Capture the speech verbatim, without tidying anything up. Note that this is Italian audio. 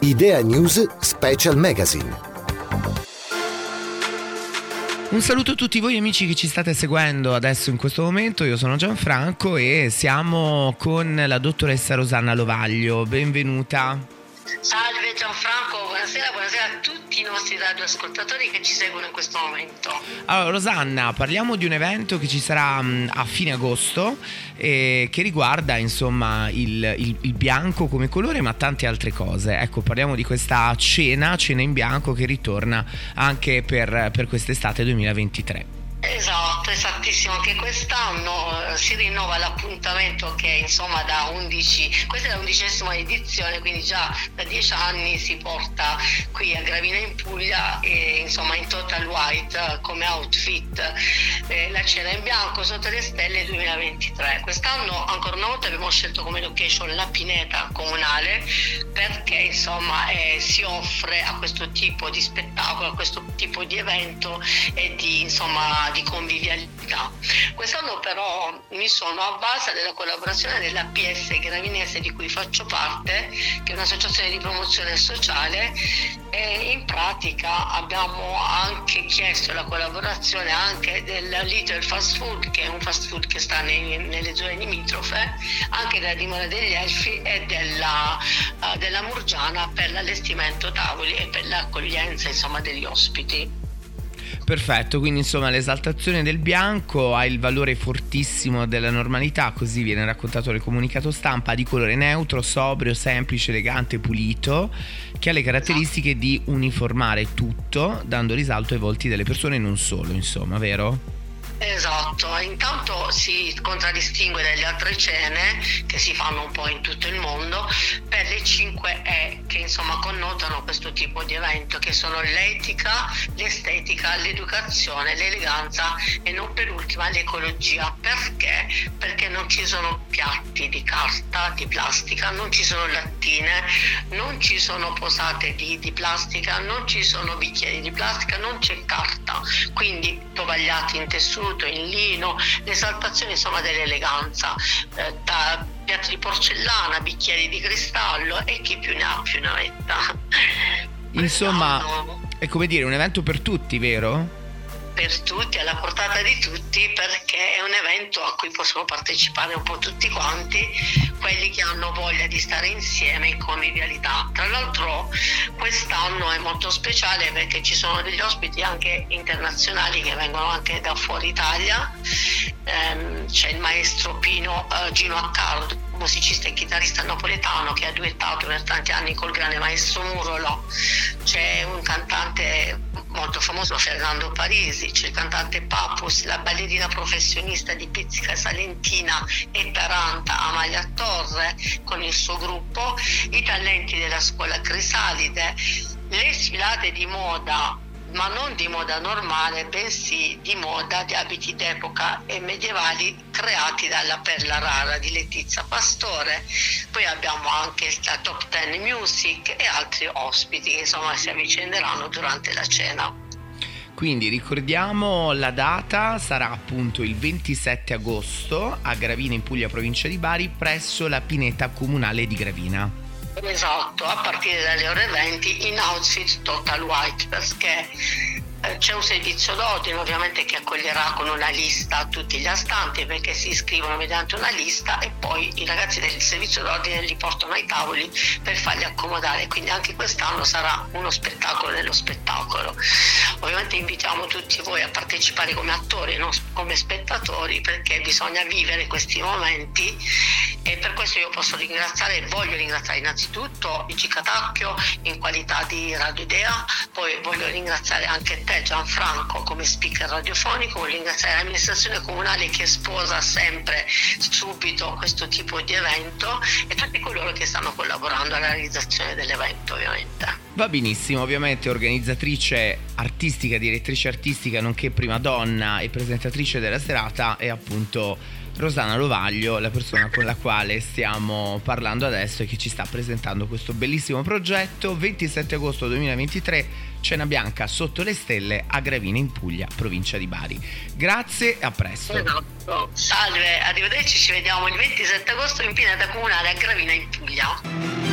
Idea News Special Magazine. Un saluto a tutti voi amici che ci state seguendo adesso in questo momento. Io sono Gianfranco e siamo con la dottoressa Rosanna Lovaglio. Benvenuta. Salve Gianfranco, buonasera, buonasera a tutti i nostri radioascoltatori che ci seguono in questo momento. Allora Rosanna, parliamo di un evento che ci sarà mh, a fine agosto eh, che riguarda insomma il, il, il bianco come colore, ma tante altre cose. Ecco, parliamo di questa cena, cena in bianco, che ritorna anche per, per quest'estate duemilaventitré. Esatto, esattissimo, anche quest'anno eh, si rinnova l'appuntamento che insomma da undici, questa è la undicesima edizione, quindi già da dieci anni si porta qui a Gravina in Puglia e insomma in total white eh, come outfit eh, la cena in bianco sotto le stelle duemilaventitré. Quest'anno ancora una volta abbiamo scelto come location la pineta comunale perché insomma eh, si offre a questo tipo di spettacolo, a questo tipo di evento e di insomma di convivialità. Quest'anno però mi sono avvalsa della collaborazione della P S Gravinese di cui faccio parte, che è un'associazione di promozione sociale, e in pratica abbiamo anche chiesto la collaborazione anche del Little Fast Food, che è un fast food che sta nei, nelle zone limitrofe, anche della Dimora degli Elfi e della, uh, della Murgiana, per l'allestimento tavoli e per l'accoglienza insomma degli ospiti. Perfetto, quindi insomma l'esaltazione del bianco ha il valore fortissimo della normalità, così viene raccontato nel comunicato stampa, di colore neutro, sobrio, semplice, elegante, pulito, che ha le caratteristiche di uniformare tutto, dando risalto ai volti delle persone e non solo, insomma, vero? Esatto, intanto si contraddistingue dalle altre cene che si fanno un po' in tutto il mondo per le cinque E che insomma connotano questo tipo di evento, che sono l'etica, l'estetica, l'educazione, l'eleganza e non per ultima l'ecologia. Perché? Perché non ci sono piatti di carta, di plastica, non ci sono lattine, non ci sono posate di, di plastica, non ci sono bicchieri di plastica, non c'è carta, quindi tovagliati in tessuto, in lino, l'esaltazione insomma dell'eleganza, eh, da piatti di porcellana, bicchieri di cristallo e chi più ne ha più ne metta. Insomma, è come dire un evento per tutti, vero? Per tutti, alla portata di tutti, perché è un evento a cui possono partecipare un po' tutti quanti, quelli che hanno voglia di stare insieme in convivialità. Tra l'altro quest'anno è molto speciale perché ci sono degli ospiti anche internazionali che vengono anche da fuori Italia. Ehm, c'è il maestro Pino uh, Gino Accardo, musicista e chitarrista napoletano, che ha duettato per tanti anni col grande maestro Murolo. C'è un cantante molto famoso, Fernando Parisi, c'è il cantante Papus, la ballerina professionista di Pizzica Salentina e Taranta Amalia Torre con il suo gruppo, i talenti della scuola Crisalide, le sfilate di moda, ma non di moda normale, bensì di moda di abiti d'epoca e medievali creati dalla Perla Rara di Letizia Pastore. Poi abbiamo anche la Top Ten Music e altri ospiti che insomma si avvicenderanno durante la cena. Quindi ricordiamo la data, sarà appunto il ventisette agosto a Gravina in Puglia, provincia di Bari, presso la pineta comunale di Gravina. Esatto, a partire dalle ore venti in outfit total white, perché eh, c'è un servizio d'ordine ovviamente che accoglierà con una lista tutti gli astanti, perché si iscrivono mediante una lista e poi i ragazzi del servizio d'ordine li portano ai tavoli per farli accomodare, quindi anche quest'anno sarà uno spettacolo nello spettacolo. Ovviamente invitiamo tutti voi a partecipare come attori, non come spettatori, perché bisogna vivere questi momenti, e per questo io posso ringraziare e voglio ringraziare innanzitutto Luigi Catacchio in qualità di Radio Idea, poi voglio ringraziare anche te Gianfranco come speaker radiofonico, voglio ringraziare l'amministrazione comunale che sposa sempre subito questo tipo di evento e tutti coloro che stanno collaborando alla realizzazione dell'evento ovviamente. Va benissimo, ovviamente organizzatrice artistica, direttrice artistica, nonché prima donna e presentatrice della serata è appunto Rosanna Lovaglio, la persona con la quale stiamo parlando adesso e che ci sta presentando questo bellissimo progetto. ventisette agosto duemilaventitré, cena bianca sotto le stelle a Gravina in Puglia, provincia di Bari. Grazie e a presto. Esatto. Salve, arrivederci, ci vediamo il ventisette agosto in pineta comunale a Gravina in Puglia.